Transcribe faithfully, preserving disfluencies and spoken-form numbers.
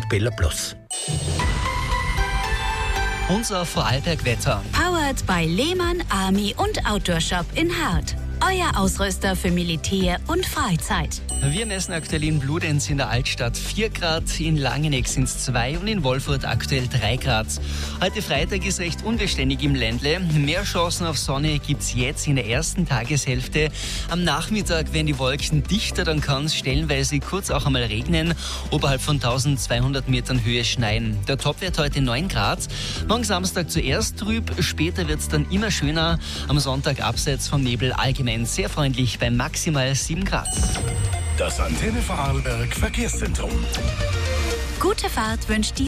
Arabella Plus. Unser Vorarlberg-Wetter. Powered by Lehmann Army und Outdoor Shop in Hart. Euer Ausrüster für Militär und Freizeit. Wir messen aktuell in Bludenz in der Altstadt vier Grad, in Langeneck sind es zwei und in Wolfurt aktuell drei Grad. Heute Freitag ist recht unbeständig im Ländle. Mehr Chancen auf Sonne gibt es jetzt in der ersten Tageshälfte. Am Nachmittag werden die Wolken dichter, dann kann es stellenweise kurz auch einmal regnen. Oberhalb von eintausendzweihundert Metern Höhe schneien. Der Topwert heute neun Grad. Morgen Samstag zuerst trüb, später wird es dann immer schöner. Am Sonntag abseits vom Nebel allgemein sehr freundlich bei maximal sieben Grad. Das Antenne Vorarlberg Verkehrszentrum. Gute Fahrt wünscht die